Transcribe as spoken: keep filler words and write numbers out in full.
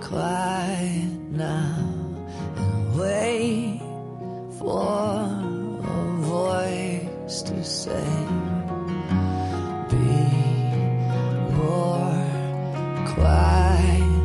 quiet now and wait for a voice to say, be more quiet.